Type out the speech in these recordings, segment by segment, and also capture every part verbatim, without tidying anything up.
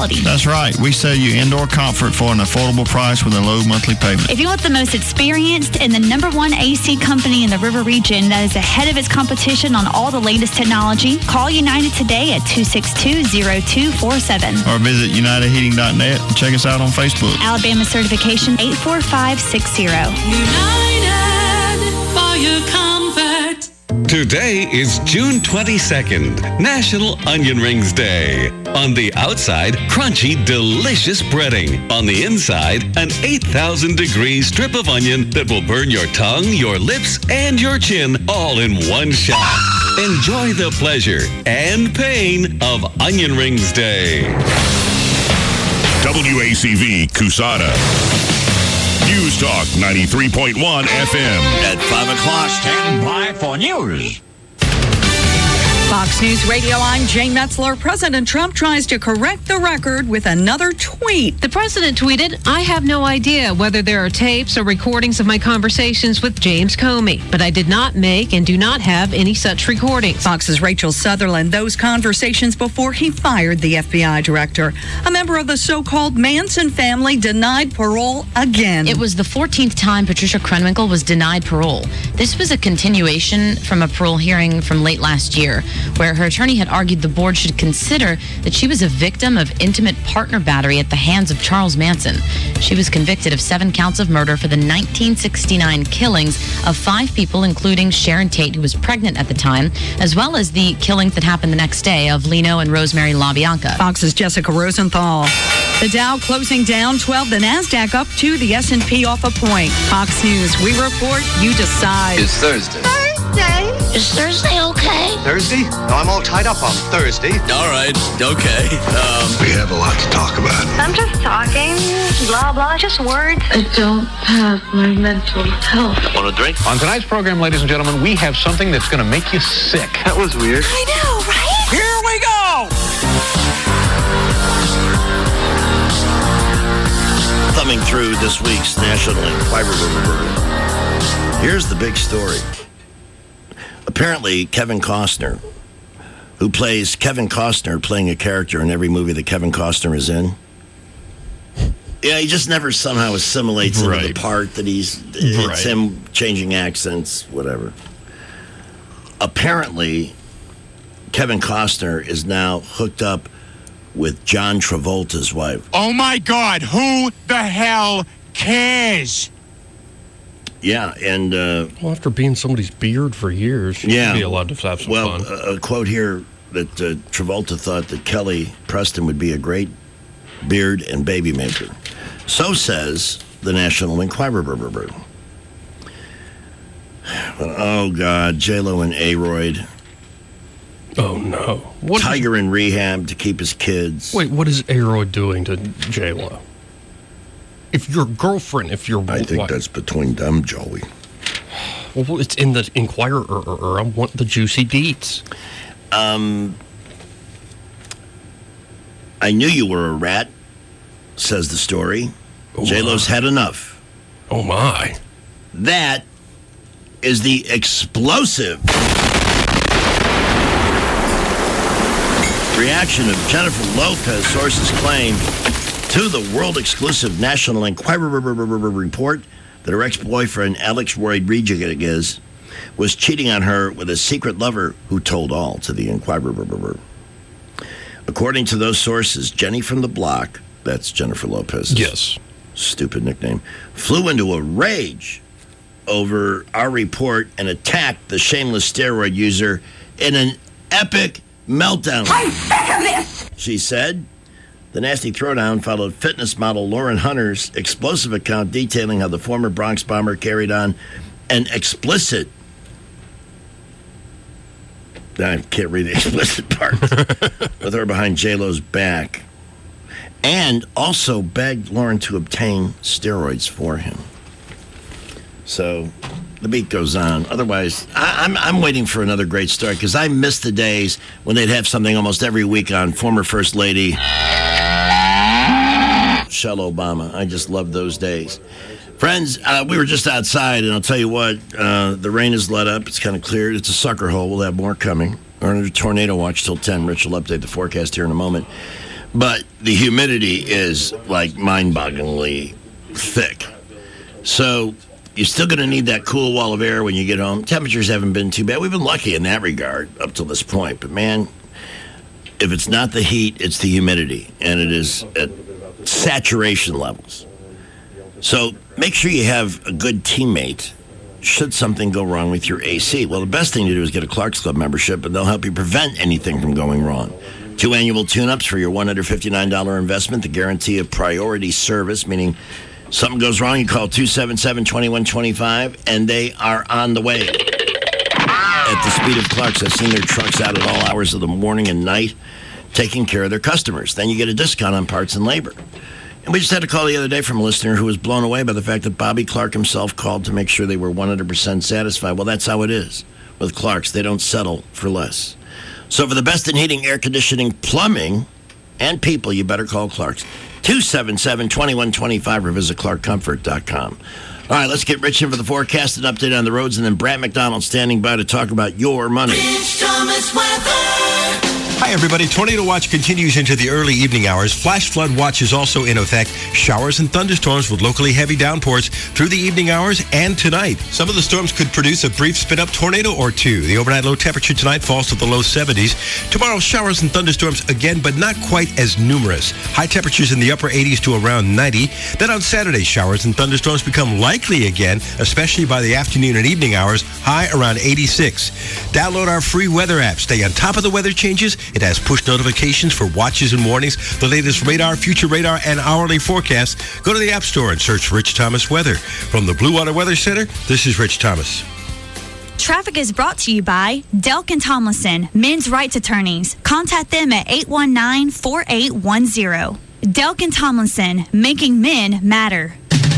quality. That's right. We sell you indoor comfort for an affordable price with a low monthly payment. If you want the most experienced and the number one A C company in the River Region that is ahead of its competition on all the latest technology, call United today at two six two, zero two four seven. Or visit united heating dot net and check us out on Facebook. Alabama certification eight four five six zero. United for your comfort. Today is June twenty-second, National Onion Rings Day. On the outside, crunchy, delicious breading. On the inside, an eight thousand degree strip of onion that will burn your tongue, your lips, and your chin all in one shot. Enjoy the pleasure and pain of Onion Rings Day. W A C V Cusada. News Talk ninety-three point one F M. At five o'clock, stand by for news. Fox News Radio, I'm Jane Metzler. President Trump tries to correct the record with another tweet. The president tweeted, "I have no idea whether there are tapes or recordings of my conversations with James Comey, but I did not make and do not have any such recordings." Fox's Rachel Sutherland, those conversations before he fired the F B I director. A member of the so-called Manson family denied parole again. It was the fourteenth time Patricia Krenwinkel was denied parole. This was a continuation from a parole hearing from late last year, where her attorney had argued the board should consider that she was a victim of intimate partner battery at the hands of Charles Manson. She was convicted of seven counts of murder for the nineteen sixty-nine killings of five people, including Sharon Tate, who was pregnant at the time, as well as the killings that happened the next day of Leno and Rosemary LaBianca. Fox's Jessica Rosenthal. The Dow closing down twelve, the NASDAQ up two, the S and P off a point. Fox News, we report, you decide. It's Thursday. Thursday? Is Thursday okay? Thursday? No, I'm all tied up on Thursday. All right, okay. Um, we have a lot to talk about. I'm just talking, blah, blah, just words. I don't have my mental health. Want a drink? On tonight's program, ladies and gentlemen, we have something that's going to make you sick. That was weird. I know, right? Here we go! Thumbing through this week's National Enquirer. Here's the big story. Apparently, Kevin Costner, who plays Kevin Costner playing a character in every movie that Kevin Costner is in, yeah, he just never somehow assimilates right. into the part that he's, it's right. him changing accents, whatever. Apparently, Kevin Costner is now hooked up with John Travolta's wife. Oh, my God. Who the hell cares? Yeah, and... Uh, well, after being somebody's beard for years, you yeah, should be allowed to have some well, fun. Well, a, a quote here that uh, Travolta thought that Kelly Preston would be a great beard and baby maker. So says the National Enquirer. Oh, God, J-Lo and A-Royd. Oh, no. What Tiger is... in rehab to keep his kids. Wait, what is A-Royd doing to J-Lo? If your girlfriend, if your I think wife, that's between them, Joey. Well, it's in the Enquirer. I want the juicy deets. Um, I knew you were a rat, says the story. Oh, J-Lo's had enough. Oh, my. That is the explosive reaction of Jennifer Lopez, sources claim, to the world-exclusive National Enquirer report that her ex-boyfriend, Alex Rodriguez, was cheating on her with a secret lover who told all to the Enquirer. According to those sources, Jenny from the Block, that's Jennifer Lopez's yes. stupid nickname, flew into a rage over our report and attacked the shameless steroid user in an epic meltdown. I'm sick of this! She said. The nasty throwdown followed fitness model Lauren Hunter's explosive account detailing how the former Bronx bomber carried on an explicit... I can't read the explicit part. with her behind J-Lo's back. And also begged Lauren to obtain steroids for him. So the beat goes on. Otherwise, I, I'm I'm waiting for another great story because I miss the days when they'd have something almost every week on former First Lady Michelle Obama. I just love those days. Friends, uh, we were just outside, and I'll tell you what, uh, the rain has let up. It's kind of cleared. It's a sucker hole. We'll have more coming. We're under tornado watch till ten. Rich will update the forecast here in a moment. but the humidity is like mind-bogglingly thick. So you're still going to need that cool wall of air when you get home. Temperatures haven't been too bad. We've been lucky in that regard up till this point. But, man, if it's not the heat, it's the humidity, and it is at saturation levels. So make sure you have a good teammate should something go wrong with your A C. Well, the best thing to do is get a Clark's Club membership, and they'll help you prevent anything from going wrong. Two annual tune-ups for your one hundred fifty-nine dollars investment, the guarantee of priority service, meaning something goes wrong, you call two seven seven, two one two five, and they are on the way. At the speed of Clark's, I've seen their trucks out at all hours of the morning and night taking care of their customers. Then you get a discount on parts and labor. And we just had a call the other day from a listener who was blown away by the fact that Bobby Clark himself called to make sure they were one hundred percent satisfied. Well, that's how it is with Clark's. They don't settle for less. So for the best in heating, air conditioning, plumbing, and people, you better call Clark's. two seven seven, two one two five or visit clark comfort dot com. All right, let's get Rich in for the forecast and update on the roads, and then Brad McDonald standing by to talk about your money. Rich Thomas weather. Hi, everybody. Tornado watch continues into the early evening hours. Flash flood watch is also in effect. Showers and thunderstorms with locally heavy downpours through the evening hours and tonight. Some of the storms could produce a brief spin-up tornado or two. The overnight low temperature tonight falls to the low seventies. Tomorrow, showers and thunderstorms again, but not quite as numerous. High temperatures in the upper eighties to around ninety. Then on Saturday, showers and thunderstorms become likely again, especially by the afternoon and evening hours, high around eighty-six. Download our free weather app. Stay on top of the weather changes. It has push notifications for watches and warnings, the latest radar, future radar, and hourly forecasts. Go to the App Store and search Rich Thomas Weather. From the Blue Water Weather Center, this is Rich Thomas. Traffic is brought to you by Delk and Tomlinson, men's rights attorneys. Contact them at eight one nine, four eight one zero. Delk and Tomlinson, making men matter.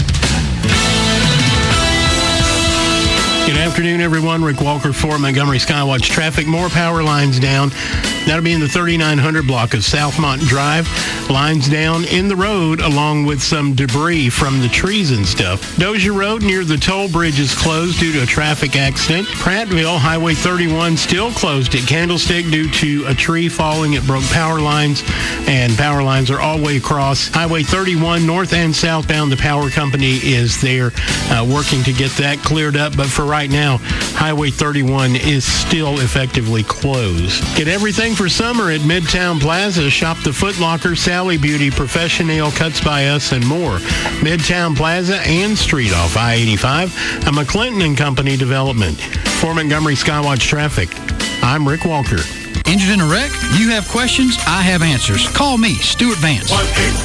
Good afternoon, everyone. Rick Walker for Montgomery Skywatch Traffic. More power lines down. That'll be in the thirty-nine hundred block of Southmont Drive. Lines down in the road along with some debris from the trees and stuff. Dozier Road near the toll bridge is closed due to a traffic accident. Prattville, Highway thirty-one still closed at Candlestick due to a tree falling. It broke power lines, and power lines are all the way across. Highway thirty-one, north and southbound, the power company is there uh, working to get that cleared up. But for right now, Highway thirty-one is still effectively closed. Get everything for summer at Midtown Plaza. Shop the Foot Locker, Sally Beauty, Professional, Cuts by Us, and more. Midtown Plaza and Street off I eighty-five, a McClinton and Company development. For Montgomery Skywatch Traffic, I'm Rick Walker. Injured in a wreck? You have questions, I have answers. Call me, Stuart Vance. one eight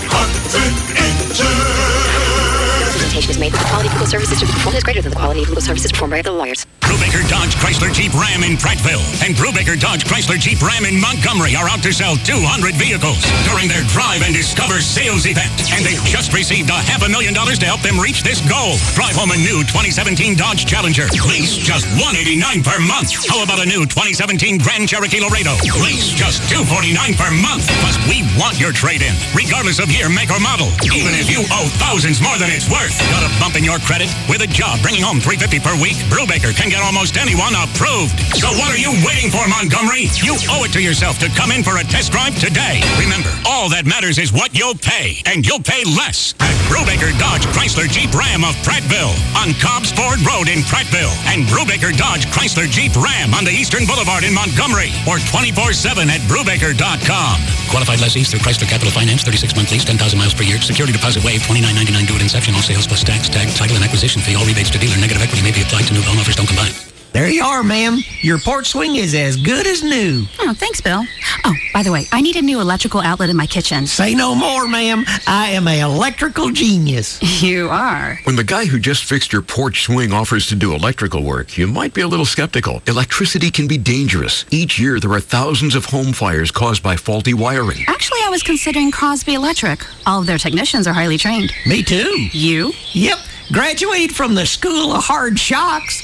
hundred injured Presentation is made with the quality of legal services to be performed is greater than the quality of legal services performed by other lawyers. Brubaker Dodge Chrysler Jeep Ram in Prattville and Brubaker Dodge Chrysler Jeep Ram in Montgomery are out to sell two hundred vehicles during their Drive and Discover sales event. And they've just received a half a million dollars to help them reach this goal. Drive home a new twenty seventeen Dodge Challenger. Lease just one hundred eighty-nine dollars per month. How about a new twenty seventeen Grand Cherokee Laredo? Lease just two hundred forty-nine dollars per month. Plus, we want your trade-in, regardless of year, make, or model. Even if you owe thousands more than it's worth. Got a bump in your credit? With a job bringing home three hundred fifty dollars per week, Brubaker can get almost anyone approved. So what are you waiting for, Montgomery? You owe it to yourself to come in for a test drive today. Remember, all that matters is what you'll pay, and you'll pay less at Brubaker Dodge Chrysler Jeep Ram of Prattville on Cobbs Ford Road in Prattville, and Brubaker Dodge Chrysler Jeep Ram on the Eastern Boulevard in Montgomery, or twenty-four seven at brubaker dot com. Qualified lessees through Chrysler Capital Finance, thirty-six month lease, ten thousand miles per year. Security deposit waived, twenty-nine ninety-nine due at inception. All sales plus tax, tag, title, and acquisition fee. All rebates to dealer. Negative equity may be applied to new loan offers. Don't combine. There you are, ma'am. Your porch swing is as good as new. Oh, thanks, Bill. Oh, by the way, I need a new electrical outlet in my kitchen. Say no more, ma'am. I am an electrical genius. You are. When the guy who just fixed your porch swing offers to do electrical work, you might be a little skeptical. Electricity can be dangerous. Each year, there are thousands of home fires caused by faulty wiring. Actually, I was considering Crosby Electric. All of their technicians are highly trained. Me too. You? Yep. Graduated from the School of Hard Shocks.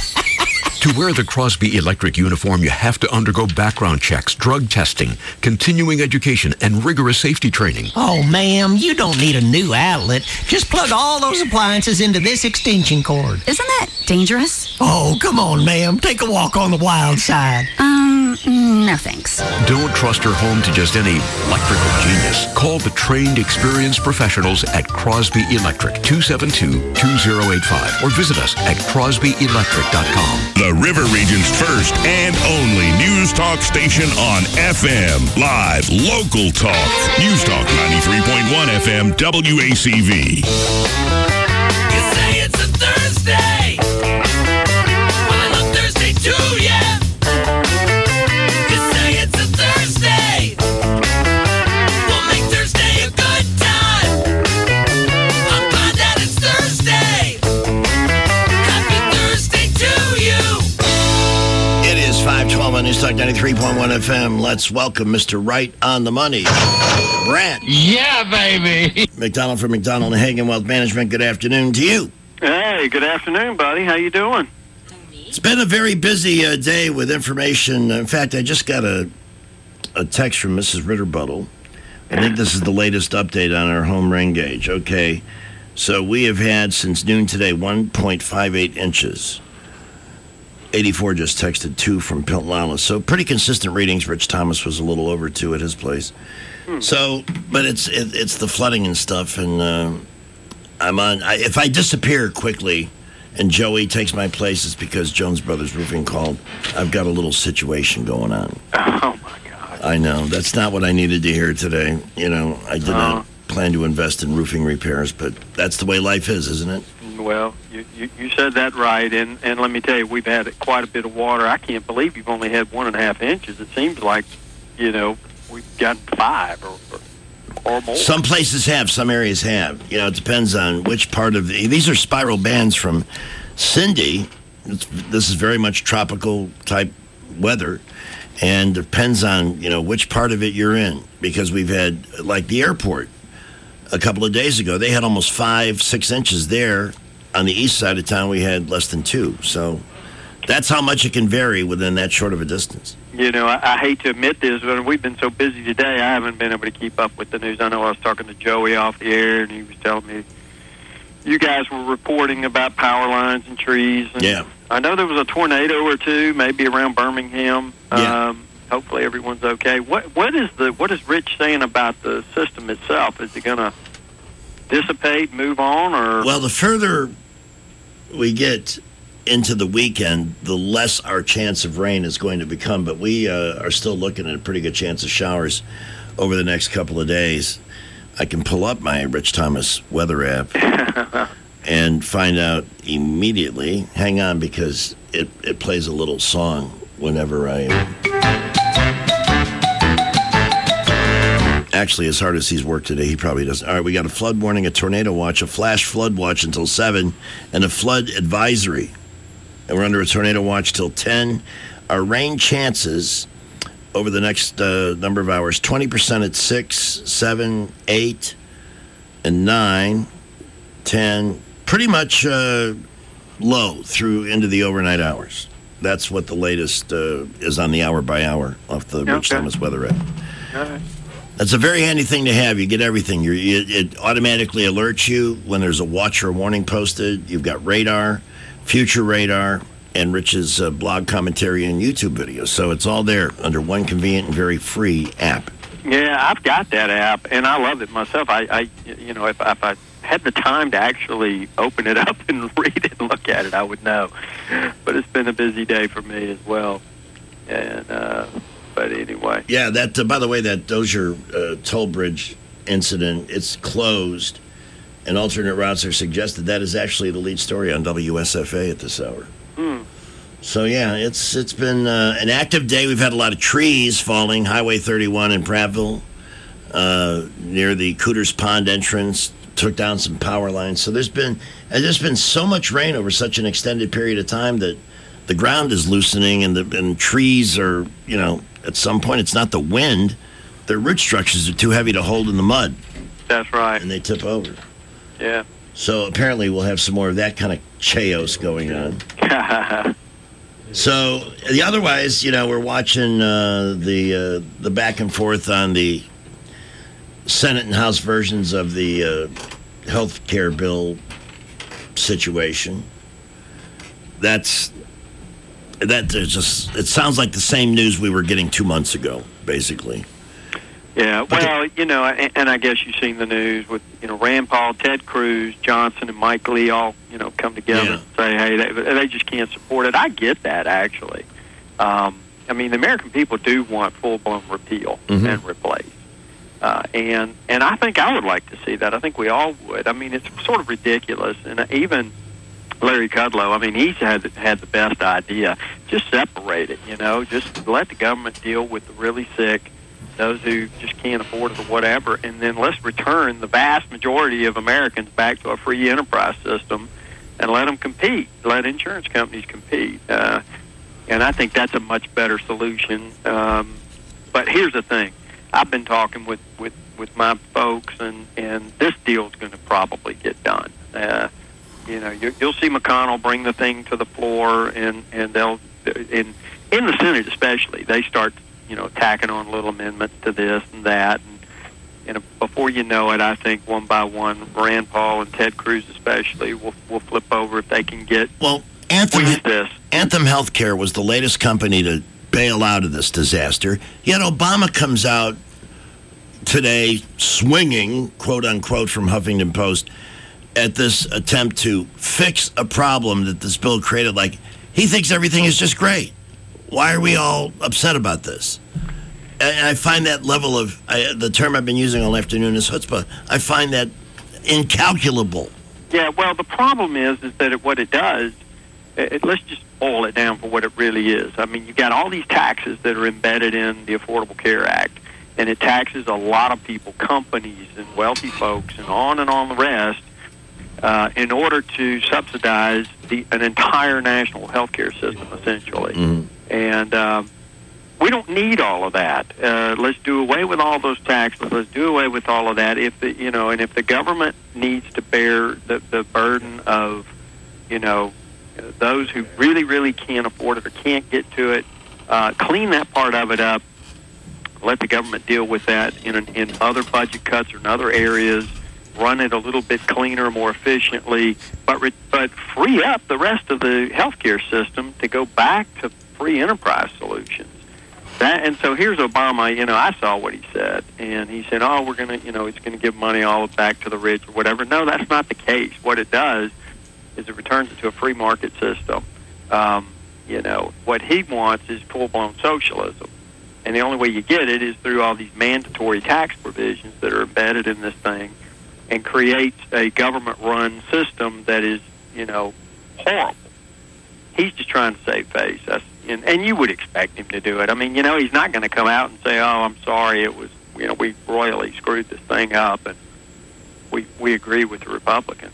To wear the Crosby Electric uniform, you have to undergo background checks, drug testing, continuing education, and rigorous safety training. Oh, ma'am, you don't need a new outlet. Just plug all those appliances into this extension cord. Isn't that dangerous? Oh, come on, ma'am. Take a walk on the wild side. Um... Mm, no thanks. Don't trust your home to just any electrical genius. Call the trained, experienced professionals at Crosby Electric, two seven two, two zero eight five, or visit us at crosby electric dot com. The River Region's first and only news talk station on F M. Live, local talk. News Talk ninety-three point one F M W A C V. You say it's a Thursday. Well, I love Thursday too, yeah. You say it's a Thursday. We'll make Thursday a good time. I'm glad that it's Thursday. Happy Thursday to you. It is five twelve on News Talk ninety-three point one F M. Let's welcome Mister Right on the Money, Brant. Yeah, baby. McDonald from McDonald and Hagen Wealth Management. Good afternoon to you. Hey, good afternoon, buddy. How you doing? It's been a very busy uh, day with information. In fact, I just got a a text from Missus Ritterbuttle. I think this is the latest update on our home rain gauge. Okay, so we have had since noon today one point five eight inches. eighty-four just texted two from Piltlala. So pretty consistent readings. Rich Thomas was a little over two at his place. Hmm. So, but it's it, it's the flooding and stuff, and uh, I'm on. I, if I disappear quickly, and Joey takes my place, it's because Jones Brothers Roofing called. I've got a little situation going on. Oh my God! I know that's not what I needed to hear today. You know, I did uh, not plan to invest in roofing repairs, but that's the way life is, isn't it? Well, you, you, you said that right, and, and let me tell you, we've had quite a bit of water. I can't believe you've only had one and a half inches. It seems like, you know, we've gotten five or, or, or more. Some places have, some areas have. You know, it depends on which part of the... These are spiral bands from Cindy. It's, this is very much tropical type weather, and depends on, you know, which part of it you're in. Because we've had, like the airport, a couple of days ago, they had almost five, six inches there. On the east side of town, we had less than two. So that's how much it can vary within that short of a distance. You know, I, I hate to admit this, but we've been so busy today, I haven't been able to keep up with the news. I know I was talking to Joey off the air, and he was telling me you guys were reporting about power lines and trees. And yeah. I know there was a tornado or two, maybe around Birmingham. Yeah. Um, hopefully everyone's okay. What What is the what is Rich saying about the system itself? Is it going to dissipate, move on, or? Well, the further we get into the weekend, the less our chance of rain is going to become. But we uh, are still looking at a pretty good chance of showers over the next couple of days. I can pull up my Rich Thomas weather app and find out immediately. Hang on, because it, it plays a little song whenever I... Actually, as hard as he's worked today, he probably doesn't. All right, we got a flood warning, a tornado watch, a flash flood watch until seven, and a flood advisory. And we're under a tornado watch till ten. Our rain chances over the next uh, number of hours, twenty percent at six, seven, eight, and nine, ten. Pretty much uh, low through into the overnight hours. That's what the latest uh, is on the hour by hour off the Okay. Rich Thomas weather app. All right. That's a very handy thing to have. You get everything. You're, it, it automatically alerts you when there's a watch or a warning posted. You've got radar, future radar, and Rich's uh, blog commentary and YouTube videos. So it's all there under one convenient and very free app. Yeah, I've got that app, and I love it myself. I, I you know, if, if I had the time to actually open it up and read it and look at it, I would know. But it's been a busy day for me as well. And, uh, but anyway. Yeah, that. Uh, by the way, that Dozier uh, toll bridge incident, it's closed, and alternate routes are suggested. That is actually the lead story on W S F A at this hour. Hmm. So yeah, it's it's been uh, an active day. We've had a lot of trees falling. Highway thirty-one in Prattville, uh, near the Cooters Pond entrance, took down some power lines. So there's been and there's been so much rain over such an extended period of time that the ground is loosening, and the and trees are, you know, at some point it's not the wind, their root structures are too heavy to hold in the mud. That's right. And they tip over. Yeah. So apparently we'll have some more of that kind of chaos going on. So the otherwise, you know, we're watching uh, the uh, the back and forth on the Senate and House versions of the uh, health care bill situation. That's that there's just it sounds like the same news we were getting two months ago, basically. Yeah, well, you know, and, and I guess you've seen the news with, you know, Rand Paul, Ted Cruz, Johnson, and Mike Lee all, you know, come together Yeah. and say, hey, they, they just can't support it. I get that, actually. Um, I mean, the American people do want full-blown repeal Mhm. and replace. Uh, and and I think I would like to see that. I think we all would. I mean, it's sort of ridiculous. And even Larry Kudlow, I mean, he's had, had the best idea. Just separate it, you know. Just let the government deal with the really sick, those who just can't afford it or whatever, and then let's return the vast majority of Americans back to a free enterprise system and let them compete. Let insurance companies compete. Uh, and I think that's a much better solution. Um, but here's the thing. I've been talking with, with, with my folks, and, and this deal's going to probably get done. Uh, you know, you, you'll see McConnell bring the thing to the floor, and, and they'll, in, in the Senate especially, they start you know, tacking on little amendments to this and that. And, and before you know it, I think one by one, Rand Paul and Ted Cruz especially will will flip over if they can get well, Anthem, this. Anthem Healthcare was the latest company to bail out of this disaster. Yet Obama comes out today swinging, quote unquote, from Huffington Post at this attempt to fix a problem that this bill created. Like, he thinks everything is just great. Why are we all upset about this? And I find that level of, I, the term I've been using all afternoon is chutzpah. I find that incalculable. Yeah, well, the problem is is that it, what it does, it, let's just boil it down for what it really is. I mean, you've got all these taxes that are embedded in the Affordable Care Act, and it taxes a lot of people, companies and wealthy folks, and on and on the rest, uh, in order to subsidize the, an entire national health care system, essentially. Mm-hmm. And um, we don't need all of that. Uh, let's do away with all those taxes. Let's do away with all of that. If the, you know, and if the government needs to bear the, the burden of, you know, those who really, really can't afford it or can't get to it, uh, clean that part of it up. Let the government deal with that in an, in other budget cuts or in other areas. Run it a little bit cleaner, more efficiently, but re- but free up the rest of the healthcare system to go back to free enterprise solutions. That, and so here's Obama. You know, I saw what he said, and he said, "Oh, we're going to, you know, it's going to give money all back to the rich or whatever." No, that's not the case. What it does is it returns it to a free market system. Um, you know, what he wants is full-blown socialism, and the only way you get it is through all these mandatory tax provisions that are embedded in this thing, and creates a government-run system that is, you know, horrible. He's just trying to save face. That's, and, and you would expect him to do it. I mean, you know, he's not going to come out and say, "Oh, I'm sorry, it was, you know, we royally screwed this thing up, and we we agree with the Republicans."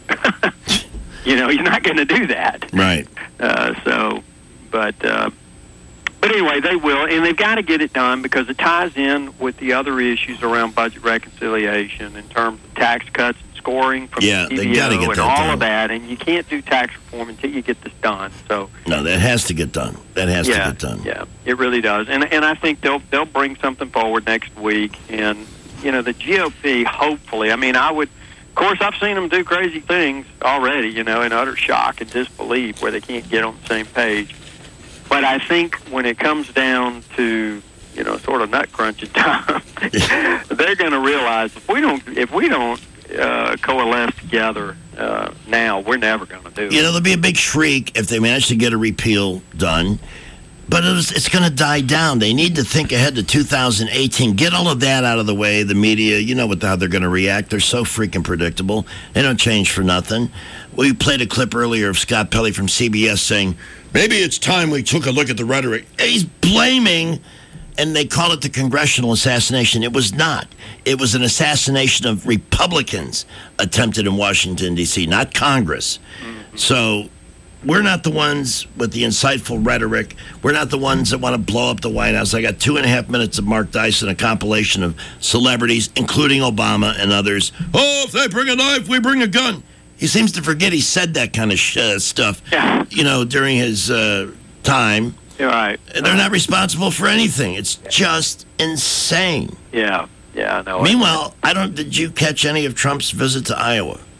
You know, he's not going to do that. Right. Uh, so, but uh, but anyway, they will, and they've got to get it done because it ties in with the other issues around budget reconciliation in terms of tax cuts and scoring from Yeah, the they T V O gotta get and that all done. of that, and you can't do tax reform until you get this done. So No, that has to get done. That has yeah, to get done. yeah, it really does, and and I think they'll they'll bring something forward next week, and you know the G O P hopefully. I mean, I would. Of course, I've seen them do crazy things already, you know, in utter shock and disbelief where they can't get on the same page. But I think when it comes down to, you know, sort of nut crunching time, they're going to realize if we don't, if we don't uh, coalesce together uh, now, we're never going to do it. You know, there'll be a big shriek if they manage to get a repeal done. But it was, it's going to die down. They need to think ahead to two thousand eighteen. Get all of that out of the way. The media, you know what how they're going to react. They're so freaking predictable. They don't change for nothing. We played a clip earlier of Scott Pelley from C B S saying, maybe it's time we took a look at the rhetoric. He's blaming, and they call it the congressional assassination. It was not. It was an assassination of Republicans attempted in Washington, D C, not Congress. Mm-hmm. So we're not the ones with the insightful rhetoric. We're not the ones that want to blow up the White House. I got two and a half minutes of Mark Dyson, a compilation of celebrities, including Obama and others. Oh, if they bring a knife, we bring a gun. He seems to forget he said that kind of sh- uh, stuff, Yeah. you know, during his uh, time. You're right. And they're not responsible for anything. It's just insane. Yeah, yeah, I know. Meanwhile, I don't. Did you catch any of Trump's visit to Iowa?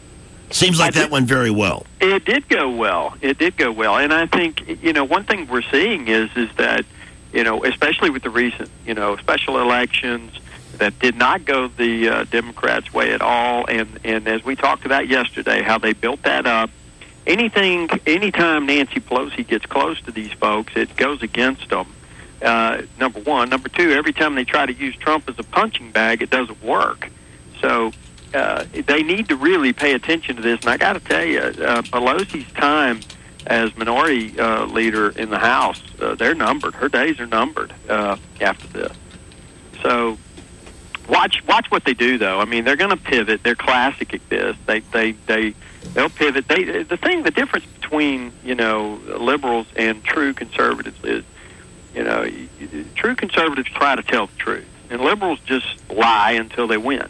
Seems like I that did- went very well. It did go well. It did go well, and I think you know one thing we're seeing is is that you know especially with the recent you know special elections that did not go the uh, Democrats' way at all, and and as we talked about yesterday, how they built that up. Anything, anytime Nancy Pelosi gets close to these folks, it goes against them. Uh, number one, number two. Every time they try to use Trump as a punching bag, it doesn't work. So. Uh, they need to really pay attention to this. And I got to tell you, uh, Pelosi's time as minority uh, leader in the House, uh, they're numbered. Her days are numbered uh, after this. So watch watch what they do, though. I mean, they're going to pivot. They're classic at this. They they they they'll pivot. They the thing, the difference between you know liberals and true conservatives is, you know, true conservatives try to tell the truth, and liberals just lie until they win.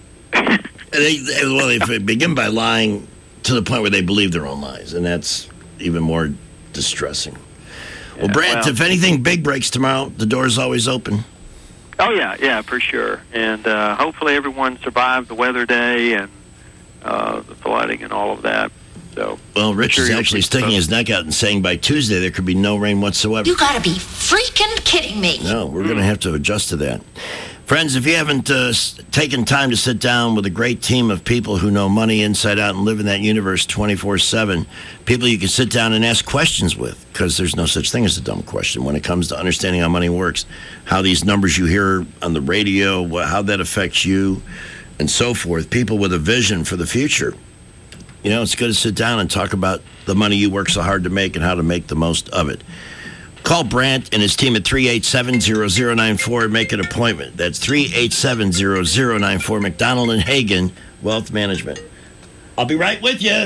They, they, well, they begin by lying to the point where they believe their own lies, and that's even more distressing. Well, Yeah, Brant, well- if anything big breaks tomorrow, the door's always open. Oh yeah, yeah, for sure. And uh, hopefully everyone survived the weather day and uh, the flooding and all of that. So Well, Rich sure is you'll actually be sticking his neck out and saying by Tuesday there could be no rain whatsoever. You gotta be freaking kidding me. No, we're going to have to adjust to that. Friends, if you haven't uh, s- taken time to sit down with a great team of people who know money inside out and live in that universe twenty-four seven, people you can sit down and ask questions with, because there's no such thing as a dumb question when it comes to understanding how money works, how these numbers you hear on the radio, wh- how that affects you, and so forth. People with a vision for the future. You know, it's good to sit down and talk about the money you work so hard to make and how to make the most of it. Call Brant and his team at three eight seven, zero zero nine four and make an appointment. That's three eight seven, zero zero nine four, McDonald and Hagen Wealth Management. I'll be right with you.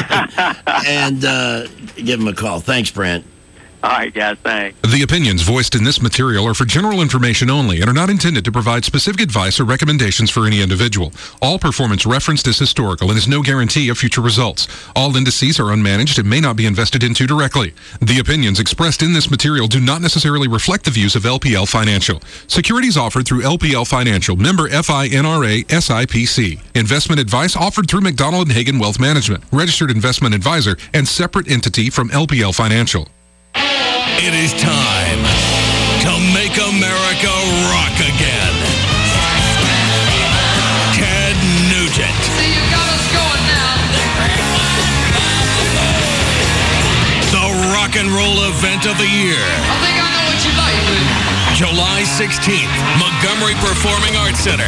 and uh, give him a call. Thanks, Brant. All right, guys, thanks. The opinions voiced in this material are for general information only and are not intended to provide specific advice or recommendations for any individual. All performance referenced is historical and is no guarantee of future results. All indices are unmanaged and may not be invested into directly. The opinions expressed in this material do not necessarily reflect the views of L P L Financial. Securities offered through L P L Financial, member FINRA S I P C. Investment advice offered through McDonald and Hagen Wealth Management, registered investment advisor and separate entity from L P L Financial. It is time to make America rock again. Ted Nugent. See, you got us going now. The rock and roll event of the year. I think I know what you like, dude. July sixteenth, Montgomery Performing Arts Center.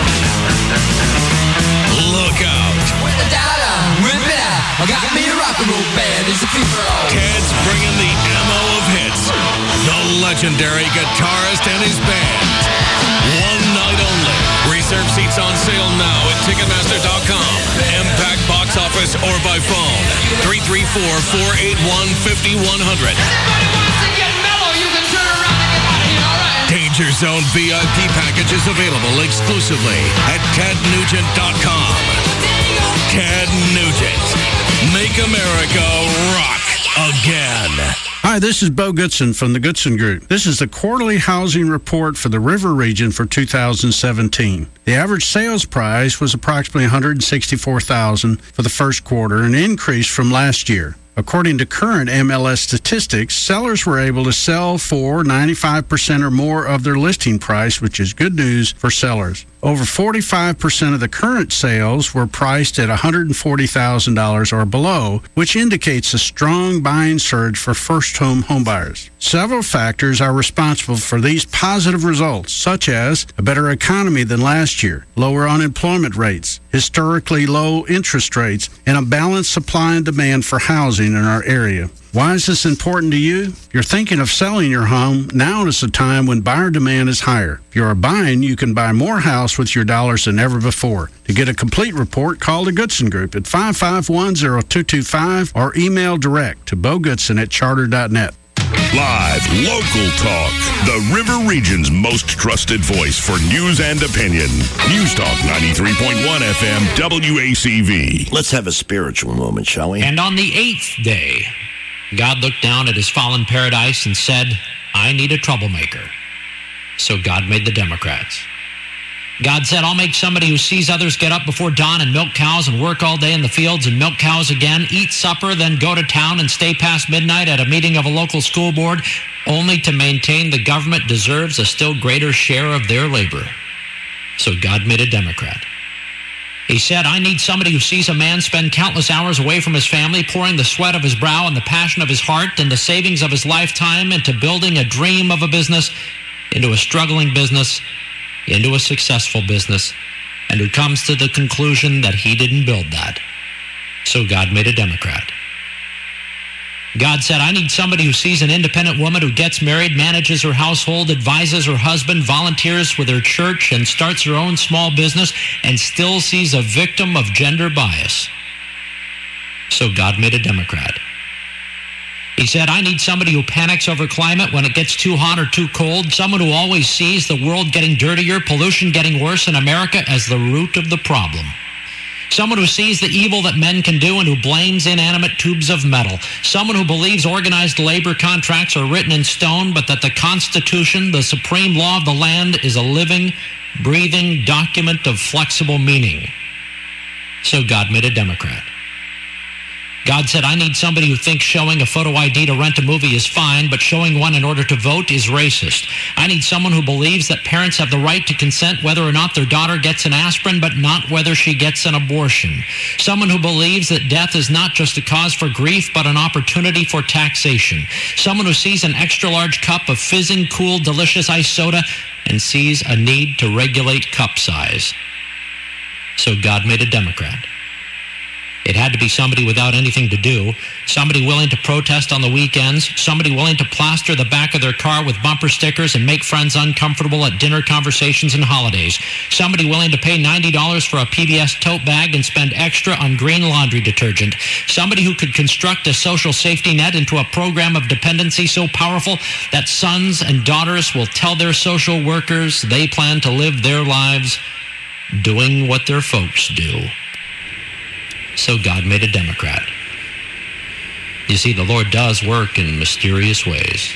Look out. With the data, rip it out. I got me a rock and roll band. It's a fever. Ted's bringing the ammo of hits. The legendary guitarist and his band. One night only. Reserve seats on sale now at Ticketmaster dot com. Impact Box Office or by phone. three three four, four eight one, five one zero zero. Anybody wants to get mellow, you can turn around and get out of here, all right? Danger Zone V I P packages available exclusively at Ted Nugent dot com. Ted Nugent. Make America rock again. Hi, this is Bo Goodson from the Goodson Group. This is the quarterly housing report for the River region for two thousand seventeen. The average sales price was approximately one hundred sixty-four thousand dollars for the first quarter, an increase from last year. According to current M L S statistics, sellers were able to sell for ninety-five percent or more of their listing price, which is good news for sellers. Over forty-five percent of the current sales were priced at one hundred forty thousand dollars or below, which indicates a strong buying surge for first-home homebuyers. Several factors are responsible for these positive results, such as a better economy than last year, lower unemployment rates, historically low interest rates, and a balanced supply and demand for housing in our area. Why is this important to you? If you're thinking of selling your home, now is the time when buyer demand is higher. If you are buying, you can buy more house with your dollars than ever before. To get a complete report, call the Goodson Group at five five one, zero two two five or email direct to bo goodson at charter dot net. Live, local talk. The River Region's most trusted voice for news and opinion. News Talk ninety-three point one F M W A C V. Let's have a spiritual moment, shall we? And on the eighth day, God looked down at his fallen paradise and said, I need a troublemaker. So God made the Democrats. God said, I'll make somebody who sees others get up before dawn and milk cows and work all day in the fields and milk cows again, eat supper, then go to town and stay past midnight at a meeting of a local school board, only to maintain the government deserves a still greater share of their labor. So God made a Democrat. He said, I need somebody who sees a man spend countless hours away from his family, pouring the sweat of his brow and the passion of his heart and the savings of his lifetime into building a dream of a business, into a struggling business, into a successful business, and who comes to the conclusion that he didn't build that. So God made a Democrat. God said, I need somebody who sees an independent woman who gets married, manages her household, advises her husband, volunteers with her church, and starts her own small business, and still sees a victim of gender bias. So God made a Democrat. He said, I need somebody who panics over climate when it gets too hot or too cold, someone who always sees the world getting dirtier, pollution getting worse in America as the root of the problem. Someone who sees the evil that men can do and who blames inanimate tubes of metal. Someone who believes organized labor contracts are written in stone, but that the Constitution, the supreme law of the land, is a living, breathing document of flexible meaning. So God made a Democrat. God said, I need somebody who thinks showing a photo I D to rent a movie is fine, but showing one in order to vote is racist. I need someone who believes that parents have the right to consent whether or not their daughter gets an aspirin, but not whether she gets an abortion. Someone who believes that death is not just a cause for grief, but an opportunity for taxation. Someone who sees an extra-large cup of fizzing, cool, delicious iced soda and sees a need to regulate cup size. So God made a Democrat. It had to be somebody without anything to do, somebody willing to protest on the weekends, somebody willing to plaster the back of their car with bumper stickers and make friends uncomfortable at dinner conversations and holidays, somebody willing to pay ninety dollars for a P B S tote bag and spend extra on green laundry detergent, somebody who could construct a social safety net into a program of dependency so powerful that sons and daughters will tell their social workers they plan to live their lives doing what their folks do. So God made a Democrat. You see, the Lord does work in mysterious ways.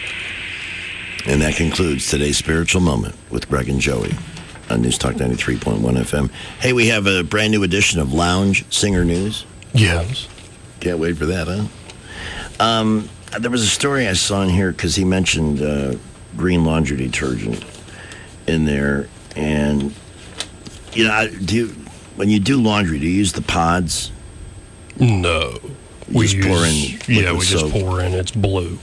And that concludes today's Spiritual Moment with Greg and Joey on News Talk ninety-three point one F M. Hey, we have a brand new edition of Lounge Singer News. Yes. Can't wait for that, huh? Um, there was a story I saw in here because he mentioned uh, green laundry detergent in there. And, you know, I, do you... When you do laundry, do you use the pods? No. You we just use, pour in Yeah, we soap. just pour in. It's blue.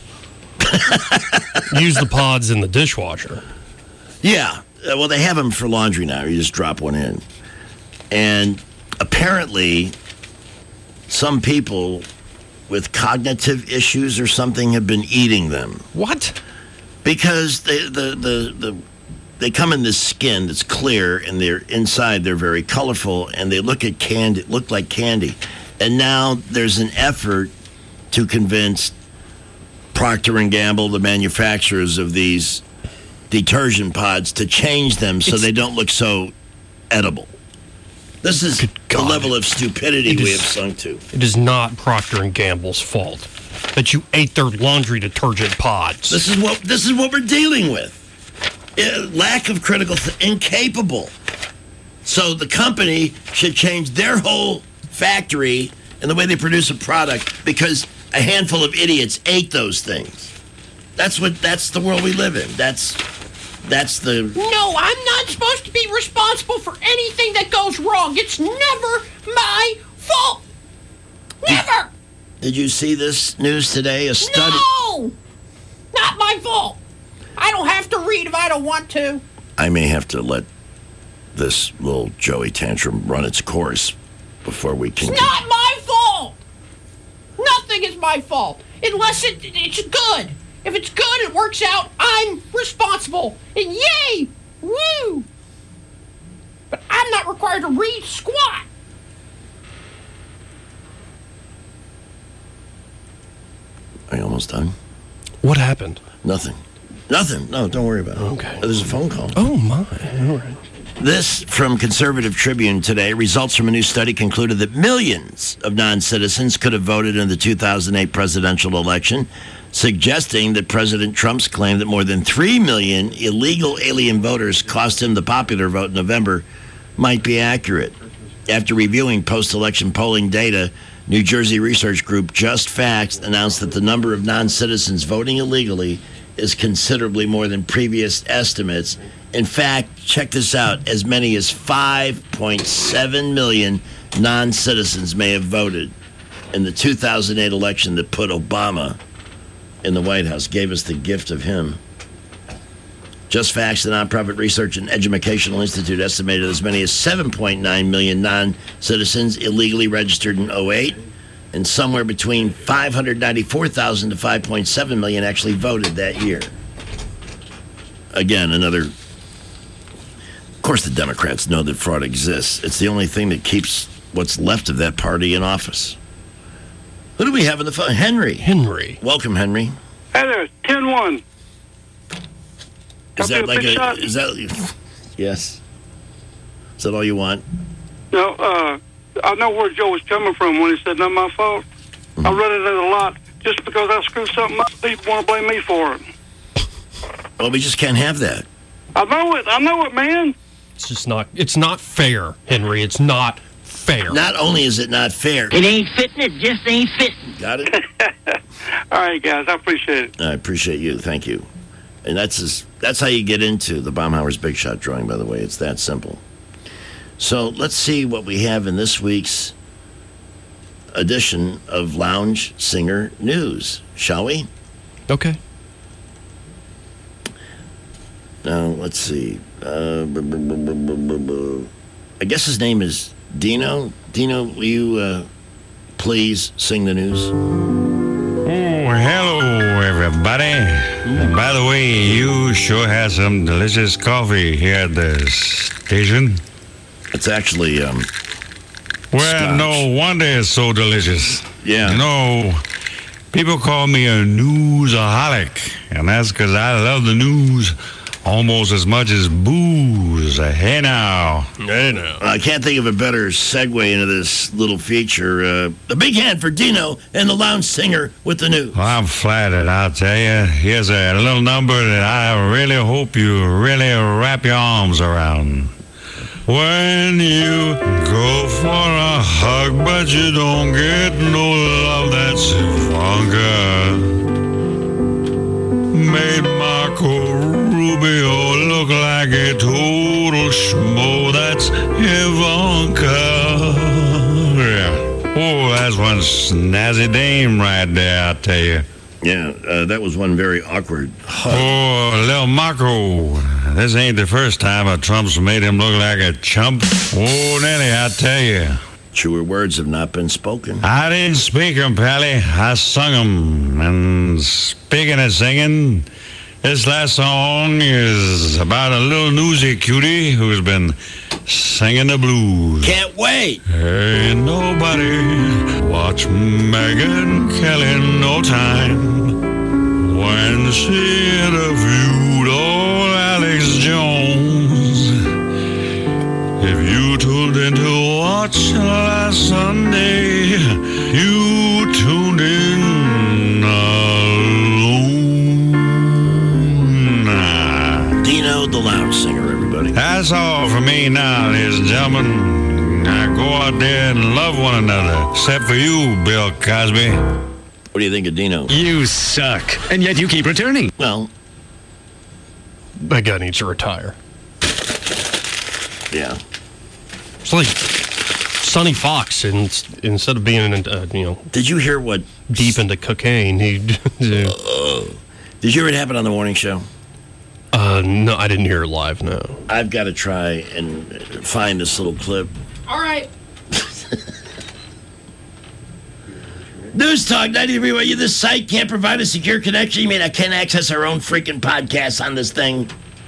Use the pods in the dishwasher. Yeah. Uh, well, they have them for laundry now. You just drop one in. And apparently, some people with cognitive issues or something have been eating them. What? Because they, the, the, the, they come in this skin that's clear, and they're inside they're very colorful, and they look at candy, look like candy. And now there's an effort to convince Procter and Gamble, the manufacturers of these detergent pods, to change them so it's, they don't look so edible. This is the level of stupidity we have sunk to. It is not Procter and Gamble's fault that you ate their laundry detergent pods. This is what this is what we're dealing with. Uh, lack of critical, th- incapable. So the company should change their whole factory and the way they produce a product because a handful of idiots ate those things. That's what. That's the world we live in. That's that's the. No, I'm not supposed to be responsible for anything that goes wrong. It's never my fault. Never. Did you see this news today? A study. No, not my fault. I don't have to read if I don't want to. I may have to let this little Joey tantrum run its course before we can... It's not my fault! Nothing is my fault, unless it, it's good. If it's good, it works out, I'm responsible. And yay! Woo! But I'm not required to read squat. Are you almost done? What happened? Nothing. Nothing. No, don't worry about it. Okay. There's a phone call. Oh, my. All right. This from Conservative Tribune today. Results from a new study concluded that millions of non-citizens could have voted in the two thousand eight presidential election. suggesting that President Trump's claim that more than three million illegal alien voters cost him the popular vote in November might be accurate. After reviewing post-election polling data, New Jersey research group Just Facts announced that the number of non-citizens voting illegally is considerably more than previous estimates. In fact, check this out, as many as five point seven million non-citizens may have voted in the two thousand eight election that put Obama in the White House, gave us the gift of him. Just Facts, the nonprofit research and educational institute, estimated as many as seven point nine million non-citizens illegally registered in oh eight, and somewhere between five hundred ninety-four thousand to five point seven million actually voted that year. Again, another... Of course, the Democrats know that fraud exists. It's the only thing that keeps what's left of that party in office. Who do we have on the phone? Henry. Henry. Welcome, Henry. Hey there, ten one. Is that a like big a... shot? Is that... Yes. Is that all you want? No, uh, I know where Joe was coming from when he said, not my fault. Mm-hmm. I read it a lot. Just because I screwed something up, people want to blame me for it. Well, we just can't have that. I know it. I know it, man. It's just not, it's not fair, Henry. It's not fair. Not only is it not fair... It ain't fitting, it just ain't fitting. Got it? All right, guys. I appreciate it. I appreciate you. Thank you. And that's as, that's how you get into the Baumhower's Big Shot drawing, by the way. It's that simple. So let's see what we have in this week's edition of Lounge Singer News, shall we? Okay. Now, let's see. Uh, bu- bu- bu- bu- bu- bu- bu- I guess his name is Dino. Dino, will you uh, please sing the news? Oh, hello, everybody. And by the way, you sure had some delicious coffee here at the station. It's actually, um... Well, Scotch. no wonder it's so delicious. Yeah. You know, people call me a newsaholic, and that's because I love the news almost as much as booze. Hey, now. Hey, now. I can't think of a better segue into this little feature. Uh, a big hand for Dino and the Lounge Singer with the news. Well, I'm flattered, I'll tell you. Here's a little number that I really hope you really wrap your arms around. When you go for a hug, but you don't get no love, that's Ivanka. Made Marco Rubio look like a total schmo, that's Ivanka. Yeah. Oh, that's one snazzy dame right there, I tell you. Yeah, uh, that was one very awkward hug. Oh, little Marco, this ain't the first time a Trump's made him look like a chump. Oh, Nelly, I tell you. Truer words have not been spoken. I didn't speak 'em, Pally. I sung 'em. And speaking of singing, this last song is about a little newsy cutie who's been singing the blues. Can't wait. Ain't nobody watch Megyn Kelly no time when she interviewed old Alex Jones. If you tuned in to watch last Sunday, you tuned in alone. Dino, the Lounge Singer, everybody. That's all for me now, ladies and gentlemen. Now go out there and love one another, except for you, Bill Cosby. What do you think of Dino? You suck, and yet you keep returning. Well, that guy needs to retire. Yeah. It's like Sonny Fox, and instead of being, uh, you know... Did you hear what... Deep into cocaine, he... uh, did you hear what happened on the morning show? Uh, no, I didn't hear it live, no. I've got to try and find this little clip. All right. News Talk ninety-three point one. This site can't provide a secure connection. You mean I can't access our own freaking podcast on this thing?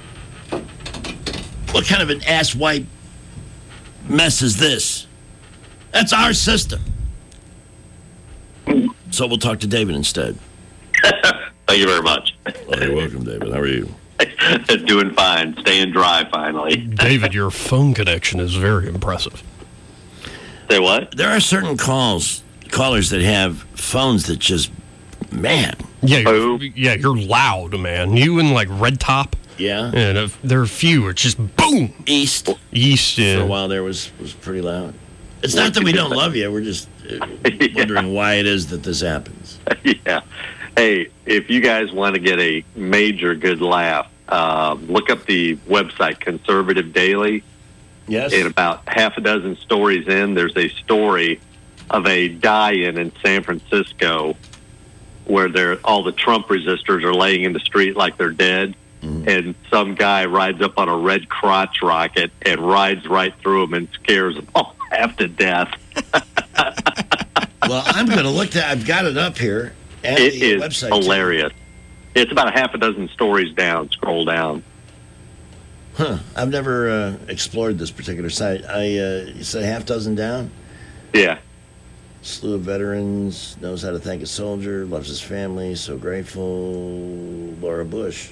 What kind of an ass-wipe mess is this? That's our system. So we'll talk to David instead. Thank you very much. Oh, you're welcome, David. How are you? Doing fine. Staying dry, finally. David, your phone connection is very impressive. Say what? There are certain calls, callers that have phones that just, man. Yeah, you're, yeah, you're loud, man. You and like Red Top. Yeah. And uh, there are a few. It's just boom. East. East. Yeah. For a while there was was pretty loud. It's not that we don't love you. We're just uh, wondering why it is that this happens. Yeah. Hey, if you guys want to get a major good laugh, um, look up the website Conservative Daily. Yes. In about half a dozen stories in, there's a story of a die-in in San Francisco where they're, all the Trump resistors are laying in the street like they're dead, mm-hmm. and some guy rides up on a red crotch rocket and rides right through them and scares them all half to death. Well, I'm going to look that. I've got it up here. And it the is website hilarious. Too. It's about a half a dozen stories down. Scroll down. Huh. I've never uh, explored this particular site. I uh, you said half dozen down? Yeah. Slew of veterans, knows how to thank a soldier, loves his family, so grateful. Laura Bush.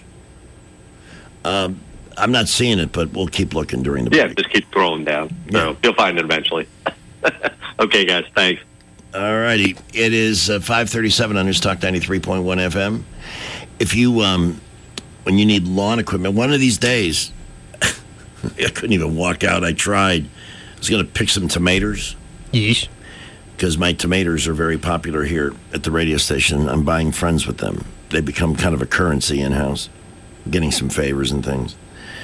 Um, I'm not seeing it, but we'll keep looking during the yeah, break. just keep scrolling down. So yeah. You'll find it eventually. Okay, guys, thanks. All righty. It is uh, five thirty-seven on News Talk ninety-three point one F M. If you, um, when you need lawn equipment, one of these days, I couldn't even walk out. I tried. I was going to pick some tomatoes. Yes. Because my tomatoes are very popular here at the radio station. I'm buying friends with them. They become kind of a currency in-house, getting some favors and things.